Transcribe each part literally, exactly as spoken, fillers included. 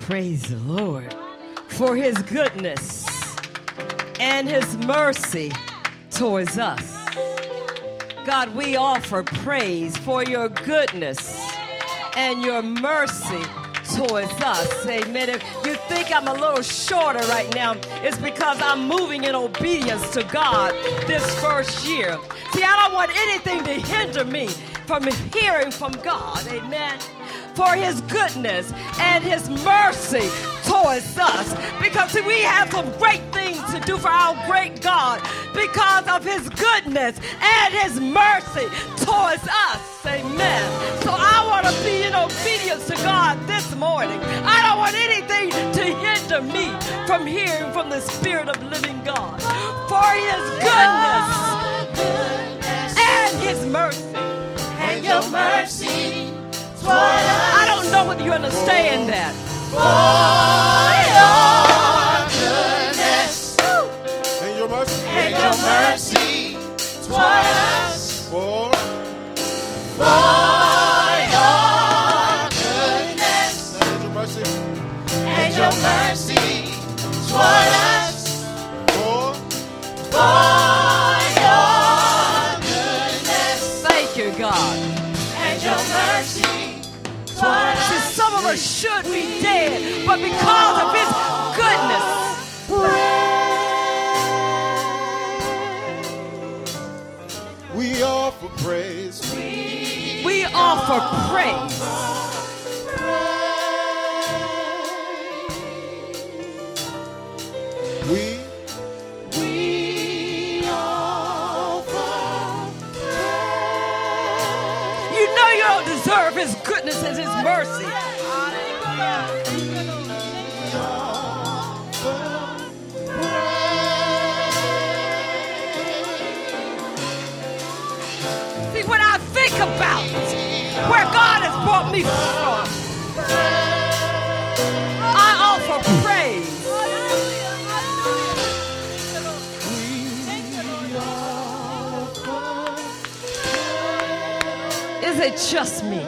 Praise the Lord for his goodness and his mercy towards us. God, we offer praise for your goodness and your mercy towards us. Amen. If you think I'm a little shorter right now, it's because I'm moving in obedience to God this first year. See, I don't want anything to hinder me from hearing from God. Amen. For his goodness and his mercy towards us. Because see, we have some great things to do for our great God because of his goodness and his mercy towards us. Amen. So I want to be in obedience to God this morning. I don't want anything to hinder me from hearing from the Spirit of living God. For his goodness and his mercy. And your mercy. I don't know whether you understand that. For your goodness and your mercy, and your mercy toward us. For, for your goodness and your mercy, and your mercy toward us. for, For your goodness. Thank you, God. And your mercy toward us. See, some of us should be dead, but because of his goodness, we offer praise. we offer praise. We, We offer You know you don't deserve his goodness and his mercy. See, when I think about where God has brought me from, I offer praise. Is it just me?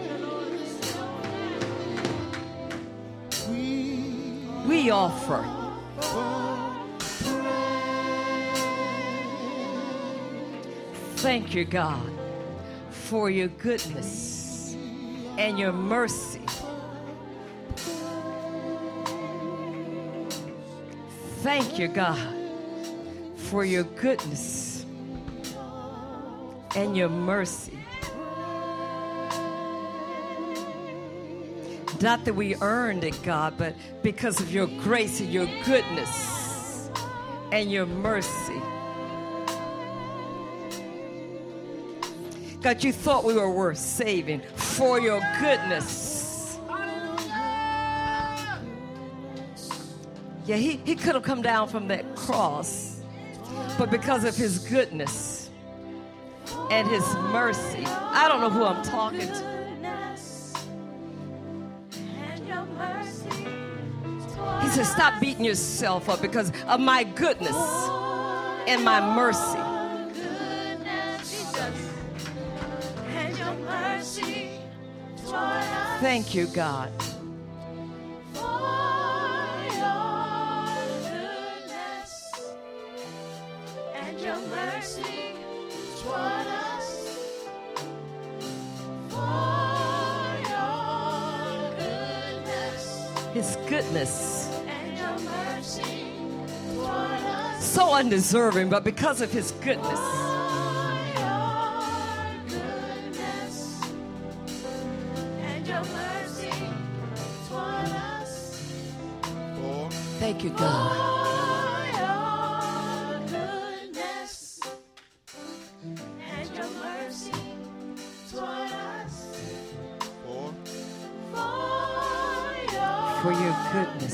We offer. Thank you, God, for your goodness and your mercy. Thank you, God, for your goodness and your mercy. Not that we earned it, God, but because of your grace and your goodness and your mercy. God, you thought we were worth saving for your goodness. Yeah, he, he could have come down from that cross, but because of his goodness and his mercy. I don't know who I'm talking to. He said, stop beating yourself up because of my goodness and my mercy. Thank you, God. His goodness. And your mercy toward us. So undeserving, but because of his goodness. For your goodness and your mercy toward us. for, Thank you, God. For your goodness and your mercy toward us. for, For your goodness.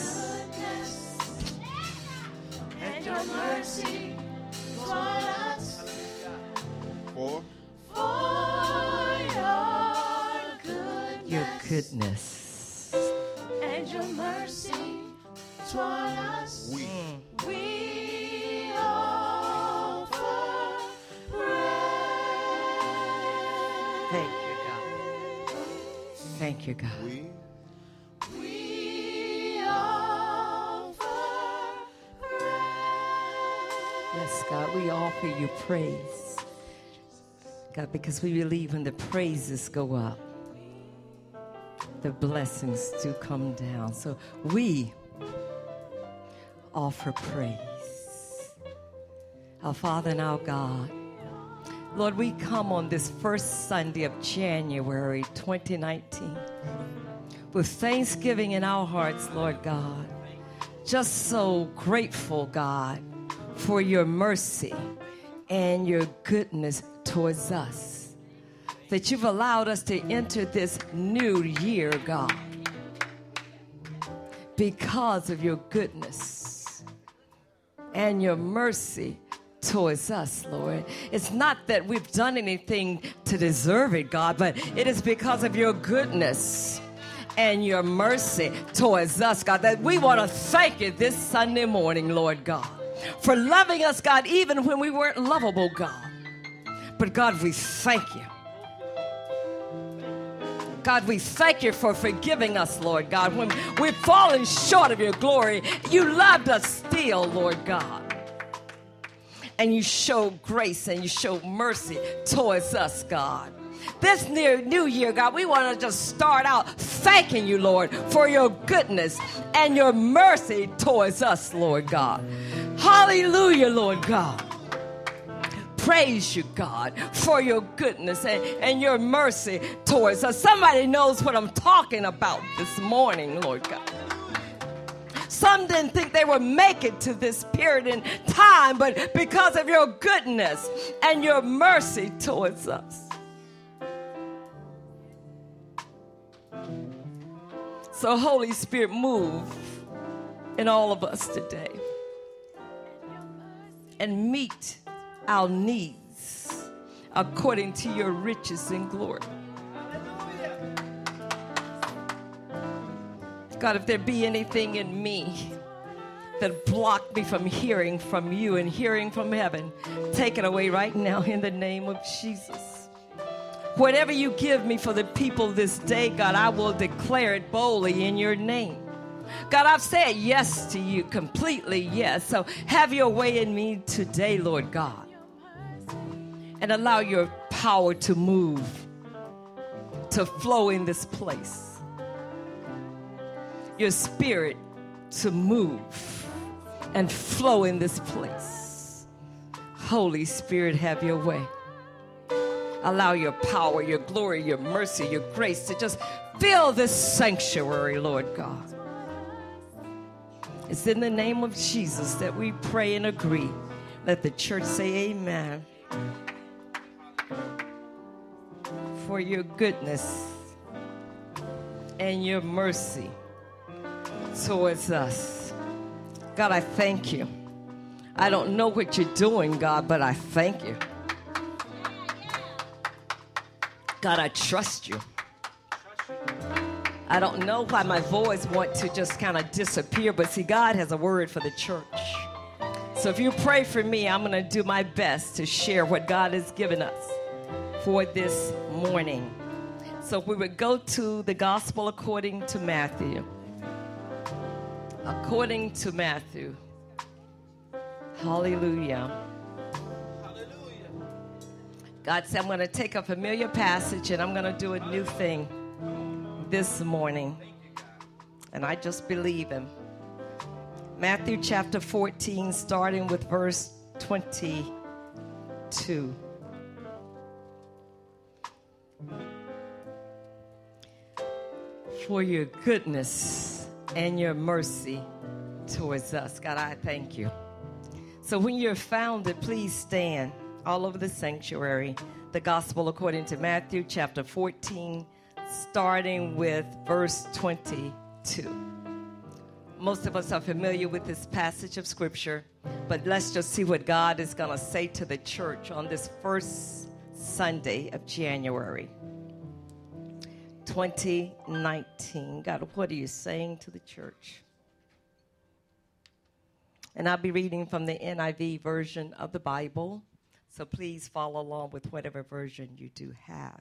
And your mercy toward us. for, For your goodness. Your goodness. And your mercy toward us. we, We offer praise. Thank you, God. Thank you, God. we, We God. We offer you praise. God, because we believe when the praises go up, the blessings do come down. So we offer praise. Our Father and our God, Lord, we come on this first Sunday of January twenty nineteen with thanksgiving in our hearts, Lord God. Just so grateful, God, for your mercy and your goodness towards us, that you've allowed us to enter this new year, God, because of your goodness and your mercy towards us, Lord. It's not that we've done anything to deserve it, God, but it is because of your goodness and your mercy towards us, God, that we want to thank you this Sunday morning, Lord God, for loving us, God, even when we weren't lovable, God. But God, we thank you. God, we thank you for forgiving us, Lord God. When we've fallen short of your glory, you loved us still, Lord God. And you show grace and you show mercy towards us, God. This new, new year, God, we want to just start out thanking you, Lord, for your goodness and your mercy towards us, Lord God. Hallelujah, Lord God. Praise you, God, for your goodness and, and your mercy towards us. Somebody knows what I'm talking about this morning, Lord God. Some didn't think they would make it to this period in time, but because of your goodness and your mercy towards us. So, Holy Spirit, move in all of us today and meet our needs according to your riches and glory. God, if there be anything in me that blocked me from hearing from you and hearing from heaven, take it away right now in the name of Jesus. Whatever you give me for the people this day, God, I will declare it boldly in your name. God, I've said yes to you, completely yes. So have your way in me today, Lord God. And allow your power to move, to flow in this place. Your spirit to move and flow in this place. Holy Spirit, have your way. Allow your power, your glory, your mercy, your grace to just fill this sanctuary, Lord God. It's in the name of Jesus that we pray and agree. Let the church say amen. For your goodness and your mercy towards us. God, I thank you. I don't know what you're doing, God, but I thank you. God, I trust you. I don't know why my voice wants to just kind of disappear, but see, God has a word for the church. So if you pray for me, I'm going to do my best to share what God has given us for this morning. So we would go to the gospel according to Matthew. According to Matthew. Hallelujah. Hallelujah. God said, I'm going to take a familiar passage and I'm going to do a new thing this morning. And I just believe him. Matthew chapter fourteen, starting with verse twenty-two. For your goodness and your mercy towards us. God, I thank you. So when you're founded, please stand all over the sanctuary. The gospel according to Matthew chapter fourteen, starting with verse twenty-two. Most of us are familiar with this passage of scripture, but let's just see what God is going to say to the church on this first Sunday of January twenty nineteen. God, what are you saying to the church? And I'll be reading from the N I V version of the Bible, so please follow along with whatever version you do have.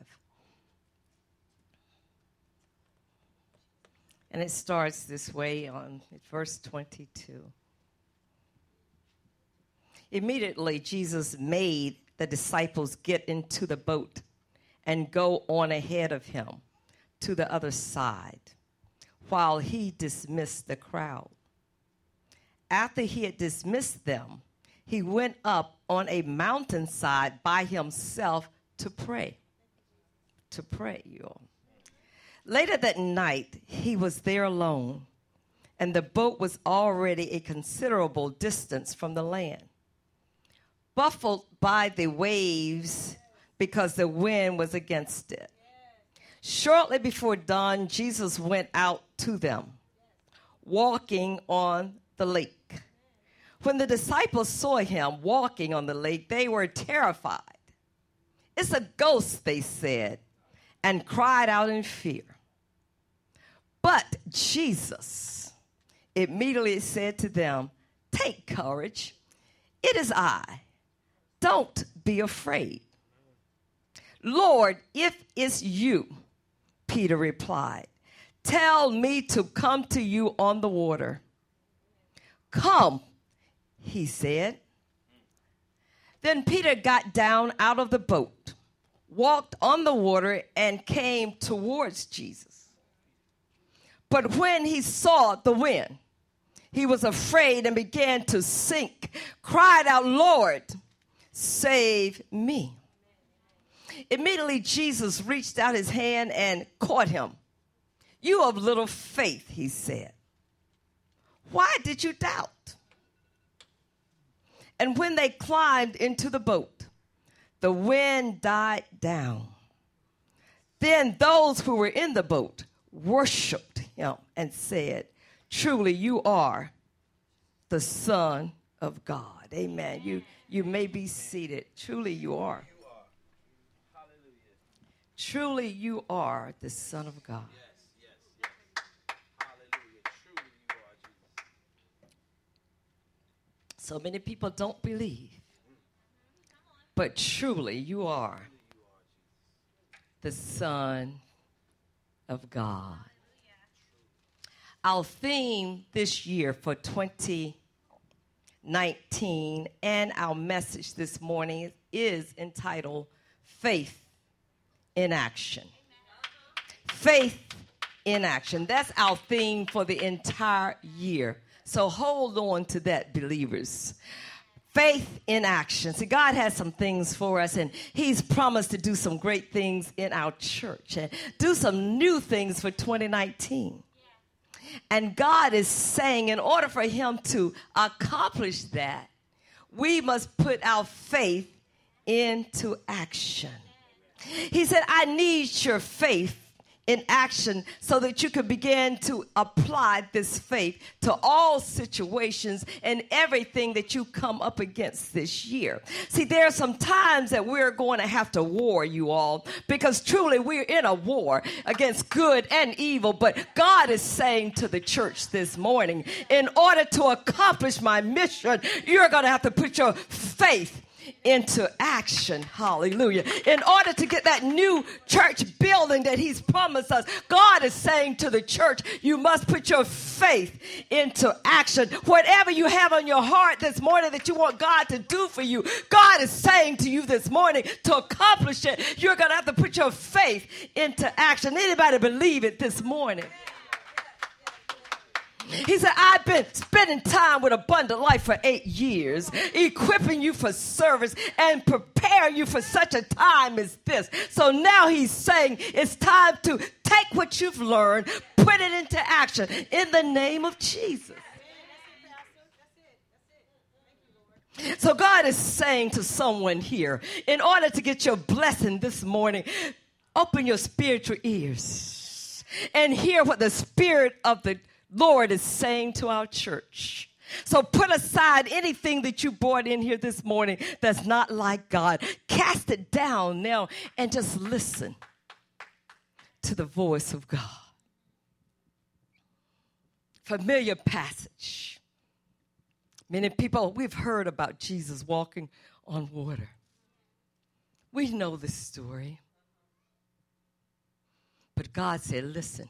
And it starts this way on verse twenty-two. Immediately, Jesus made the disciples get into the boat and go on ahead of him to the other side while he dismissed the crowd. After he had dismissed them, he went up on a mountainside by himself to pray. To pray, y'all. Later that night, he was there alone, and the boat was already a considerable distance from the land, buffeted by the waves because the wind was against it. Shortly before dawn, Jesus went out to them, walking on the lake. When the disciples saw him walking on the lake, they were terrified. "It's a ghost," they said, and cried out in fear. But Jesus immediately said to them, "Take courage. It is I. Don't be afraid." "Lord, if it's you," Peter replied, "tell me to come to you on the water." "Come," he said. Then Peter got down out of the boat, walked on the water, and came towards Jesus. But when he saw the wind, he was afraid and began to sink, cried out, "Lord, save me." Immediately Jesus reached out his hand and caught him. "You of little faith," he said, "why did you doubt?" And when they climbed into the boat, the wind died down. Then those who were in the boat worshiped him and said, "Truly you are the Son of God." Amen. You, you may be seated. Truly you are. Truly you are the Son of God. Yes, yes. Hallelujah. Truly you are, Jesus. So many people don't believe, but truly you are the Son of God. Our theme this year for twenty nineteen and our message this morning is entitled Faith in Action. Faith in Action. That's our theme for the entire year. So hold on to that, believers. Faith in action. See, God has some things for us, and he's promised to do some great things in our church and do some new things for twenty nineteen. And God is saying in order for him to accomplish that, we must put our faith into action. He said, "I need your faith in action so that you can begin to apply this faith to all situations and everything that you come up against this year." See, there are some times that we're going to have to war, you all, because truly we're in a war against good and evil. But God is saying to the church this morning, in order to accomplish my mission, you're going to have to put your faith into action. Hallelujah. In order to get that new church building that he's promised us, God is saying to the church, you must put your faith into action. Whatever you have on your heart this morning that you want God to do for you, God is saying to you this morning, to accomplish it, you're going to have to put your faith into action. Anybody believe it this morning? He said, "I've been spending time with Abundant Life for eight years, equipping you for service and preparing you for such a time as this." So now he's saying it's time to take what you've learned, put it into action in the name of Jesus. So God is saying to someone here, in order to get your blessing this morning, open your spiritual ears and hear what the Spirit of the Lord is saying to our church. So put aside anything that you brought in here this morning that's not like God. Cast it down now and just listen to the voice of God. Familiar passage. Many people, we've heard about Jesus walking on water. We know the story. But God said, listen,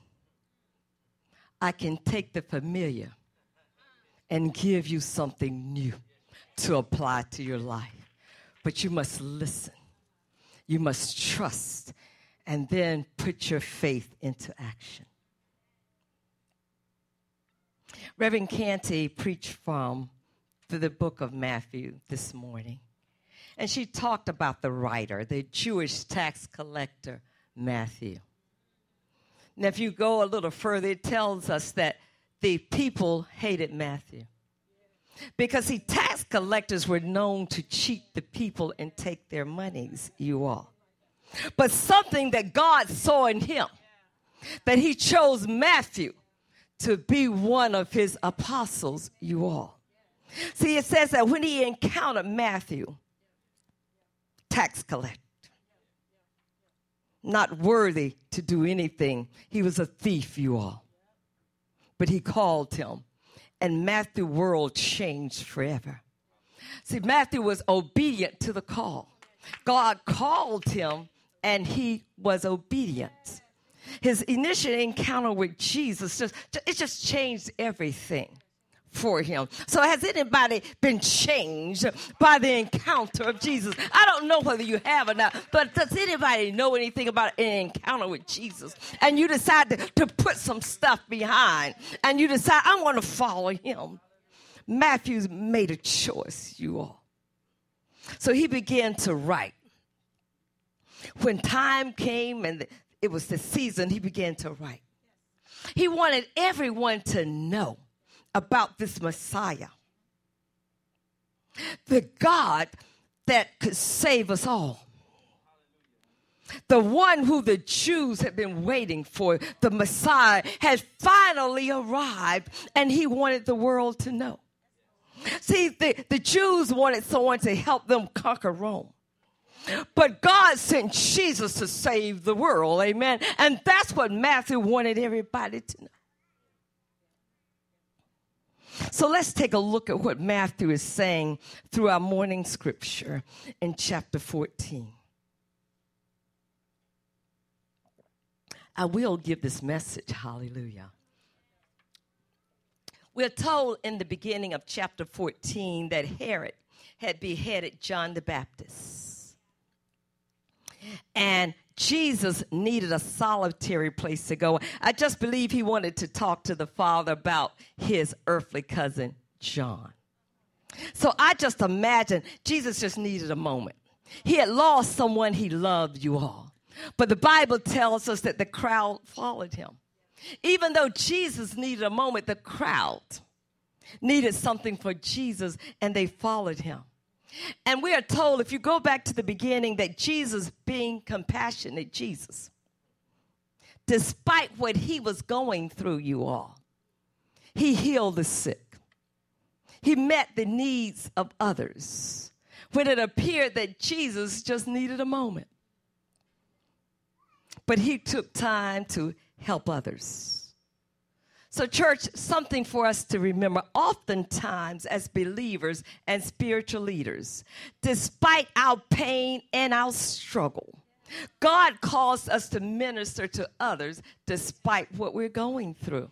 I can take the familiar and give you something new. to apply to your life. But you must listen. You must trust and then put your faith into action. Reverend Canty preached from the book of Matthew this morning. And she talked about the writer, the Jewish tax collector, Matthew. Now, if you go a little further, it tells us that the people hated Matthew. Because, see, tax collectors were known to cheat the people and take their monies, you all. But something that God saw in him, that he chose Matthew to be one of his apostles, you all. See, it says that when he encountered Matthew, tax collector, not worthy to do anything. He was a thief, you all. But he called him, and Matthew's world changed forever. See, Matthew was obedient to the call. God called him, and he was obedient. His initial encounter with Jesus, just it just changed everything for him. So has anybody been changed by the encounter of Jesus? I don't know whether you have or not, but does anybody know anything about an encounter with Jesus? And you decide to, to put some stuff behind, and you decide, I want to follow him. Matthew's made a choice, you all. So he began to write. When time came and it was the season, he began to write. He wanted everyone to know about this Messiah, the God that could save us all, the one who the Jews had been waiting for, the Messiah, had finally arrived, and he wanted the world to know. See, the, the Jews wanted someone to help them conquer Rome. But God sent Jesus to save the world, amen? And that's what Matthew wanted everybody to know. So let's take a look at what Matthew is saying through our morning scripture in chapter fourteen. I will give this message, hallelujah. We're told in the beginning of chapter fourteen that Herod had beheaded John the Baptist. And Jesus needed a solitary place to go. I just believe he wanted to talk to the Father about his earthly cousin, John. So I just imagine Jesus just needed a moment. He had lost someone he loved, you all. But the Bible tells us that the crowd followed him. Even though Jesus needed a moment, the crowd needed something for Jesus, and they followed him. And we are told, if you go back to the beginning, that Jesus, being compassionate Jesus, despite what he was going through, you all, he healed the sick. He met the needs of others when it appeared that Jesus just needed a moment. But he took time to help others. So, church, something for us to remember. Oftentimes, as believers and spiritual leaders, despite our pain and our struggle, God calls us to minister to others despite what we're going through.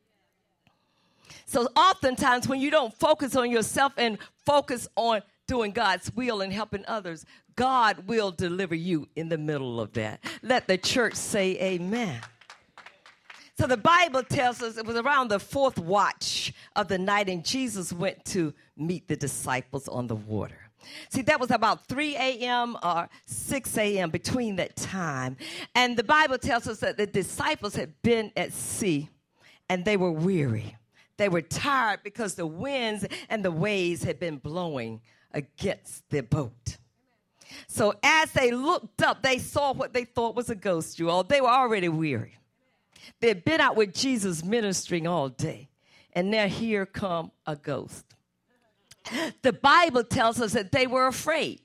So, oftentimes, when you don't focus on yourself and focus on doing God's will and helping others, God will deliver you in the middle of that. Let the church say amen. So the Bible tells us it was around the fourth watch of the night, and Jesus went to meet the disciples on the water. See, that was about three a.m. or six a.m. between that time. And the Bible tells us that the disciples had been at sea, and they were weary. They were tired because the winds and the waves had been blowing against their boat. So as they looked up, they saw what they thought was a ghost, you all. They were already weary. They had been out with Jesus ministering all day, and now here come a ghost. The Bible tells us that they were afraid.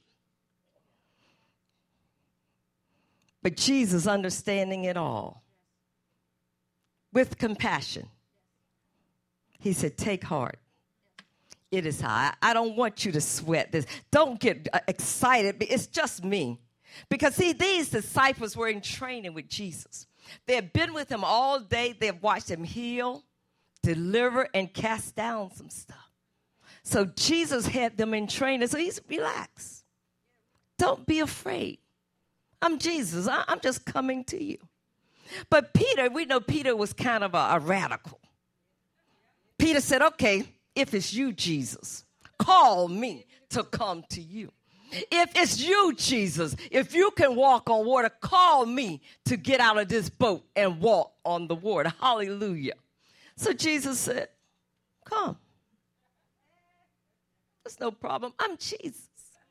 But Jesus, understanding it all, with compassion, he said, take heart. It is I. I don't want you to sweat this. Don't get excited. It's just me. Because, see, these disciples were in training with Jesus. They have been with him all day. They have watched him heal, deliver, and cast down some stuff. So Jesus had them in training. So he's relax. Don't be afraid. I'm Jesus. I, I'm just coming to you. But Peter, we know Peter was kind of a, a radical. Peter said, okay, if it's you, Jesus, call me to come to you. If it's you, Jesus, if you can walk on water, call me to get out of this boat and walk on the water. Hallelujah. So Jesus said, come. There's no problem. I'm Jesus.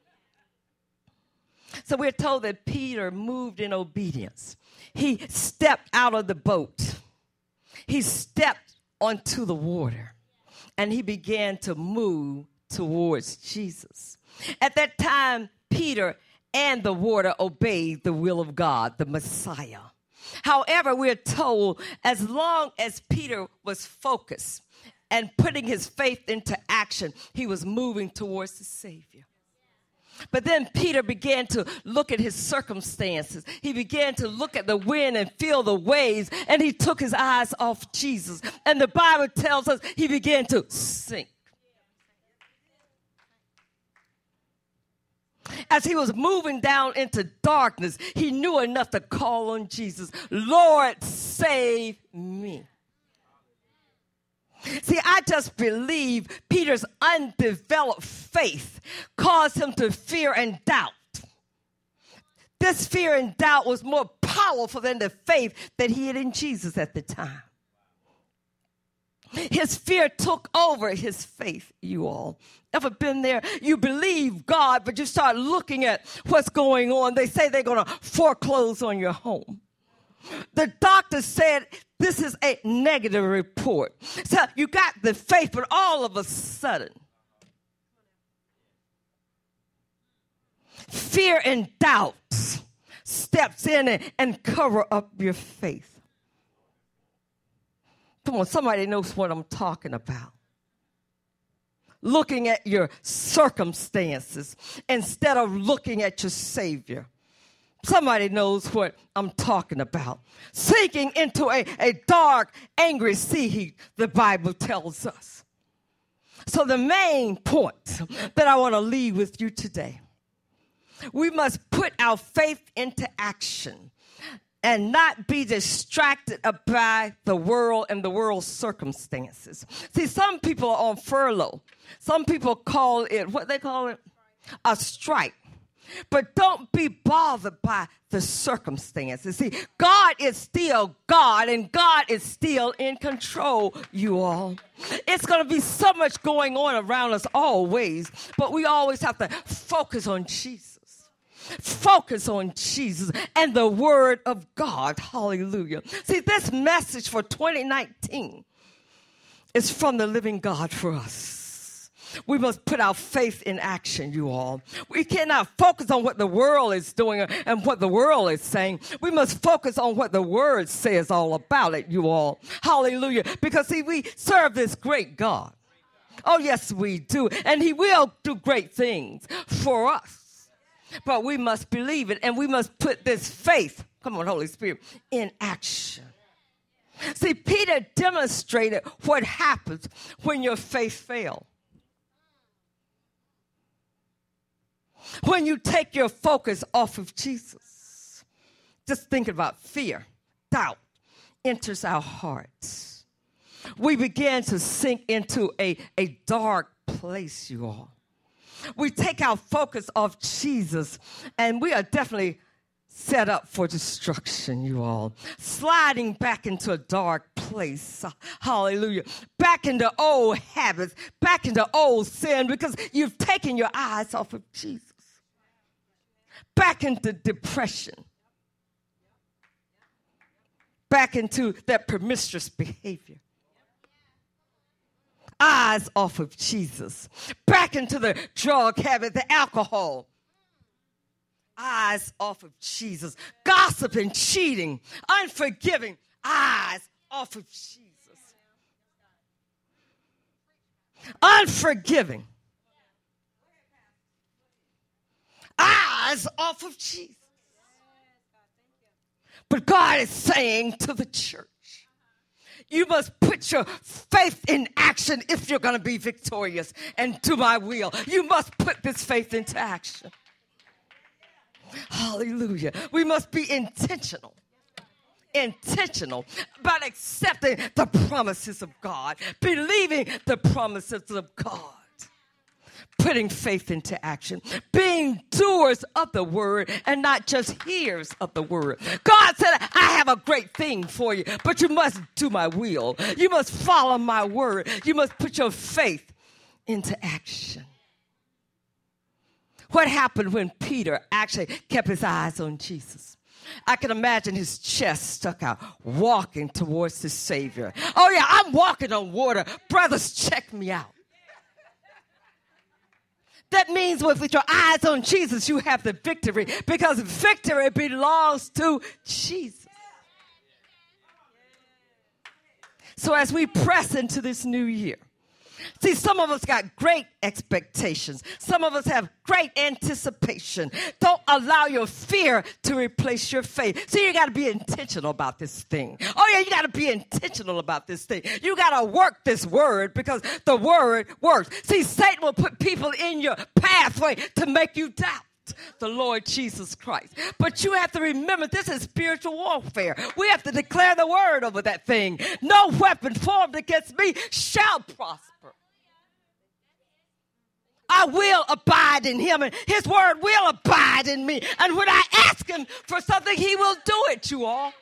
So we're told that Peter moved in obedience. He stepped out of the boat. He stepped onto the water. And he began to move towards Jesus. At that time, Peter and the water obeyed the will of God, the Messiah. However, we're told as long as Peter was focused and putting his faith into action, he was moving towards the Savior. But then Peter began to look at his circumstances. He began to look at the wind and feel the waves, and he took his eyes off Jesus. And the Bible tells us he began to sink. As he was moving down into darkness, he knew enough to call on Jesus. Lord, save me. See, I just believe Peter's undeveloped faith caused him to fear and doubt. This fear and doubt was more powerful than the faith that he had in Jesus at the time. His fear took over his faith, you all. Ever been there? You believe God, but you start looking at what's going on. They say they're going to foreclose on your home. The doctor said this is a negative report. So you got the faith, but all of a sudden, fear and doubt steps in and, and cover up your faith. Come on, somebody knows what I'm talking about. Looking at your circumstances instead of looking at your Savior. Somebody knows what I'm talking about. Sinking into a, a dark, angry sea, he, the Bible tells us. So the main point that I want to leave with you today, we must put our faith into action and not be distracted by the world and the world's circumstances. See, some people are on furlough. Some people call it, what they call it? A strike. But don't be bothered by the circumstances. See, God is still God, and God is still in control, you all. It's going to be so much going on around us always, but we always have to focus on Jesus. Focus on Jesus and the Word of God. Hallelujah. See, this message for twenty nineteen is from the living God for us. We must put our faith in action, you all. We cannot focus on what the world is doing and what the world is saying. We must focus on what the Word says all about it, you all. Hallelujah. Because, see, we serve this great God. Oh, yes, we do. And He will do great things for us. But we must believe it, and we must put this faith, come on, Holy Spirit, in action. See, Peter demonstrated what happens when your faith fails. When you take your focus off of Jesus. Just think about fear, doubt enters our hearts. We begin to sink into a, a dark place, you all. We take our focus off Jesus, and we are definitely set up for destruction, you all. Sliding back into a dark place. Hallelujah. Back into old habits, back into old sin, because you've taken your eyes off of Jesus. Back into depression. Back into that promiscuous behavior. Eyes off of Jesus. Back into the drug habit, the alcohol. Eyes off of Jesus. Gossiping, cheating, unforgiving. Eyes off of Jesus. Unforgiving. Eyes off of Jesus. But God is saying to the church, You must put your faith in action if you're going to be victorious and do my will. You must put this faith into action. Hallelujah. We must be intentional. Intentional about accepting the promises of God, believing the promises of God, putting faith into action, being doers of the word and not just hearers of the word. God said, I have a great thing for you, but you must do my will. You must follow my word. You must put your faith into action. What happened when Peter actually kept his eyes on Jesus? I can imagine his chest stuck out, walking towards the Savior. Oh, yeah, I'm walking on water. Brothers, check me out. That means with, with your eyes on Jesus, you have the victory, because victory belongs to Jesus. So as we press into this new year, see, some of us got great expectations. Some of us have great anticipation. Don't allow your fear to replace your faith. See, you got to be intentional about this thing. Oh, yeah, you got to be intentional about this thing. You got to work this word, because the word works. See, Satan will put people in your pathway to make you doubt the Lord Jesus Christ. But you have to remember, this is spiritual warfare. We have to declare the word over that thing. No weapon formed against me shall prosper. I will abide in him, and his word will abide in me. And when I ask him for something, he will do it, you all.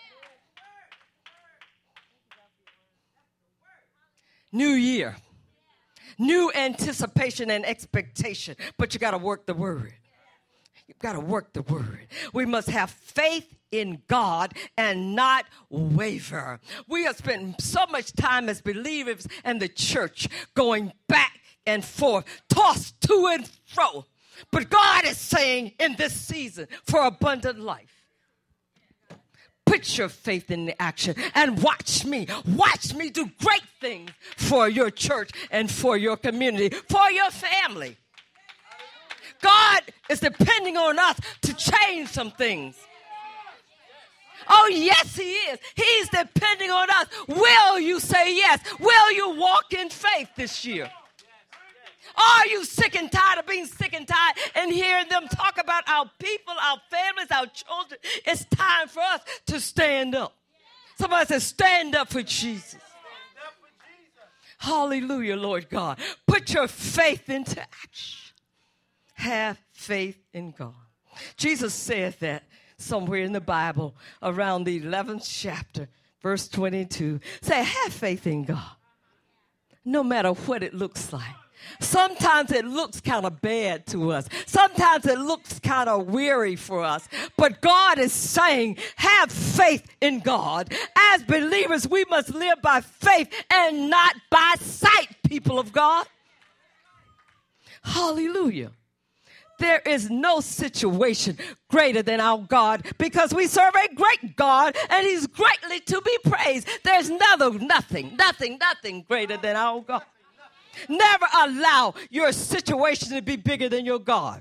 New year. New anticipation and expectation. But you got to work the word. You've got to work the word. We must have faith in God and not waver. We have spent so much time as believers in the church going back and forth, tossed to and fro. But God is saying in this season, for abundant life, put your faith in action and watch me. Watch me do great things for your church and for your community, for your family. God is depending on us to change some things. Oh, yes, he is. He's depending on us. Will you say yes? Will you walk in faith this year? Are you sick and tired of being sick and tired and hearing them talk about our people, our families, our children? It's time for us to stand up. Somebody says, stand up for Jesus. Hallelujah, Lord God. Put your faith into action. Have faith in God. Jesus said that somewhere in the Bible around the eleventh chapter, verse twenty-two. Say, have faith in God, no matter what it looks like. Sometimes it looks kind of bad to us. Sometimes it looks kind of weary for us. But God is saying, have faith in God. As believers, we must live by faith and not by sight, people of God. Hallelujah. There is no situation greater than our God, because we serve a great God and he's greatly to be praised. There's nothing, nothing, nothing, nothing greater than our God. Never allow your situation to be bigger than your God.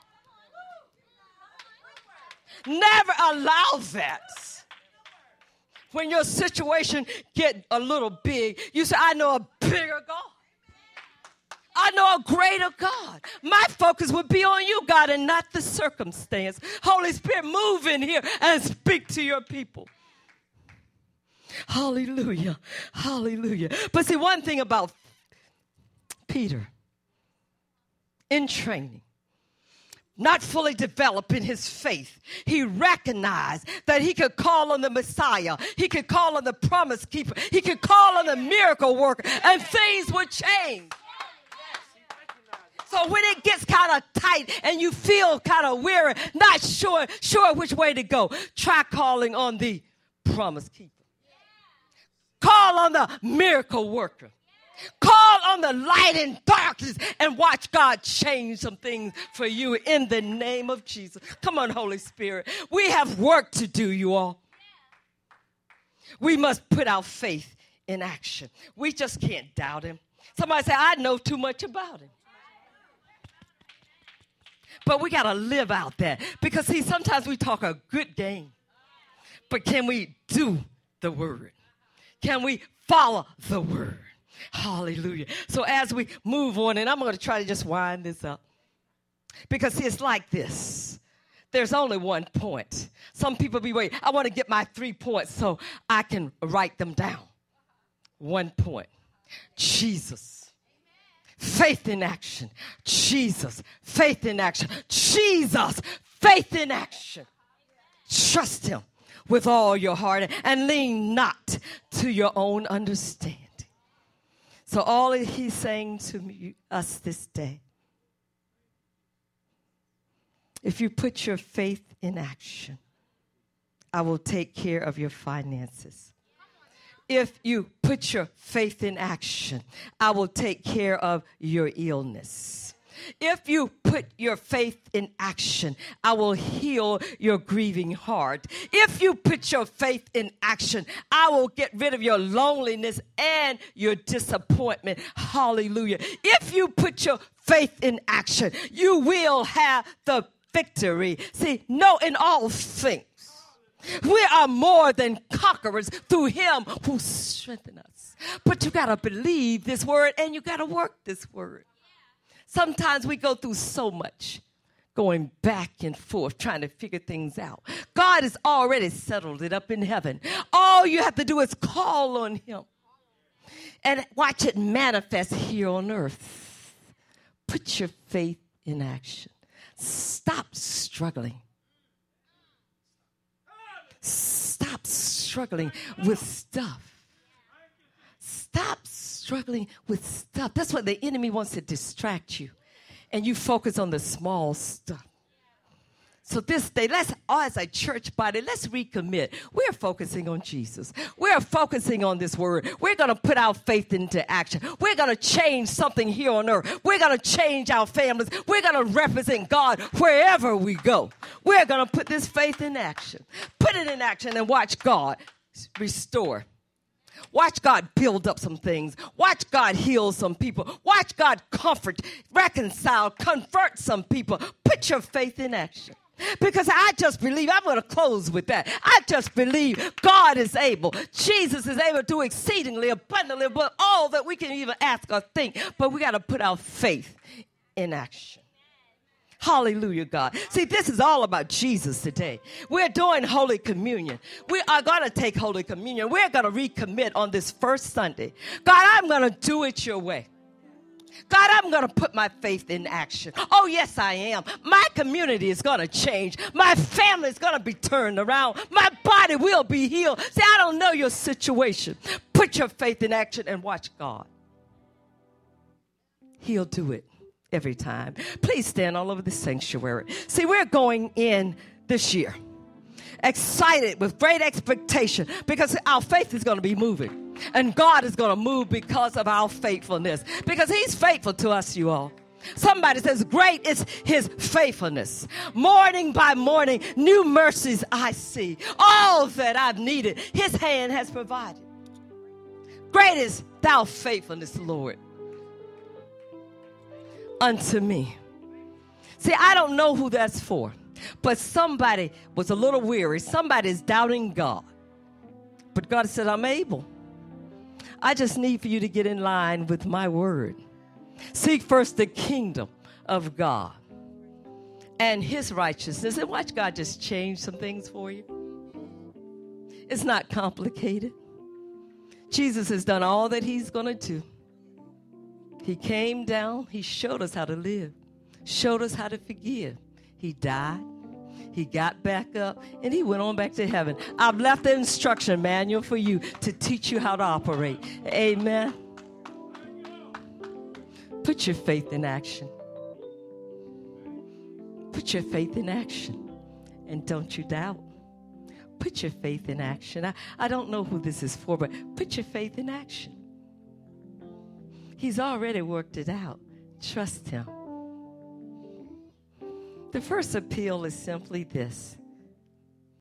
Never allow that. When your situation get a little big, you say, I know a bigger God. I know a greater God. My focus would be on you, God, and not the circumstance. Holy Spirit, move in here and speak to your people. Hallelujah. Hallelujah. But see, one thing about Peter, in training, not fully developing his faith, he recognized that he could call on the Messiah. He could call on the promise keeper. He could call on the miracle worker, and things would change. So when it gets kind of tight and you feel kind of weary, not sure, sure which way to go, try calling on the promise keeper. Call on the miracle worker. Call on the light in darkness and watch God change some things for you in the name of Jesus. Come on, Holy Spirit. We have work to do, you all. We must put our faith in action. We just can't doubt him. Somebody say, I know too much about him. But we got to live out that. Because, see, sometimes we talk a good game. But can we do the word? Can we follow the word? Hallelujah. So as we move on, and I'm going to try to just wind this up, because see, it's like this. There's only one point. Some people be waiting. I want to get my three points so I can write them down. One point. Jesus. Faith in action. Jesus. Faith in action. Jesus. Faith in action. Trust him with all your heart and lean not to your own understanding. So all he's saying to me, us this day, if you put your faith in action, I will take care of your finances. If you put your faith in action, I will take care of your illness. If you put your faith in action, I will heal your grieving heart. If you put your faith in action, I will get rid of your loneliness and your disappointment. Hallelujah. If you put your faith in action, you will have the victory. See, no, in all things, we are more than conquerors through him who strengthens us. But you got to believe this word and you got to work this word. Sometimes we go through so much going back and forth trying to figure things out. God has already settled it up in heaven. All you have to do is call on him and watch it manifest here on earth. Put your faith in action. Stop struggling. Stop struggling with stuff. Stop struggling with stuff. That's what the enemy wants to distract you. And you focus on the small stuff. So this day, let's, as a church body, let's recommit. We're focusing on Jesus. We're focusing on this word. We're going to put our faith into action. We're going to change something here on earth. We're going to change our families. We're going to represent God wherever we go. We're going to put this faith in action. Put it in action and watch God restore. Watch God build up some things. Watch God heal some people. Watch God comfort, reconcile, convert some people. Put your faith in action. Because I just believe, I'm going to close with that. I just believe God is able. Jesus is able to do exceedingly abundantly above all that we can even ask or think. But we got to put our faith in action. Hallelujah, God. See, this is all about Jesus today. We're doing Holy Communion. We are going to take Holy Communion. We're going to recommit on this first Sunday. God, I'm going to do it your way. God, I'm going to put my faith in action. Oh, yes, I am. My community is going to change. My family is going to be turned around. My body will be healed. See, I don't know your situation. Put your faith in action and watch God. He'll do it every time. Please stand all over the sanctuary. See, we're going in this year excited with great expectation because our faith is going to be moving. And God is going to move because of our faithfulness. Because he's faithful to us, you all. Somebody says, great is his faithfulness. Morning by morning, new mercies I see. All that I've needed, his hand has provided. Great is thou faithfulness, Lord, unto me. See, I don't know who that's for. But somebody was a little weary. Somebody's doubting God. But God said, I'm able. I just need for you to get in line with my word. Seek first the kingdom of God and his righteousness. And watch God just change some things for you. It's not complicated. Jesus has done all that he's going to do. He came down. He showed us how to live. Showed us how to forgive. He died. He got back up, and he went on back to heaven. I've left the instruction manual for you to teach you how to operate. Amen. Put your faith in action. Put your faith in action, and don't you doubt. Put your faith in action. I, I don't know who this is for, but put your faith in action. He's already worked it out. Trust him. The first appeal is simply this.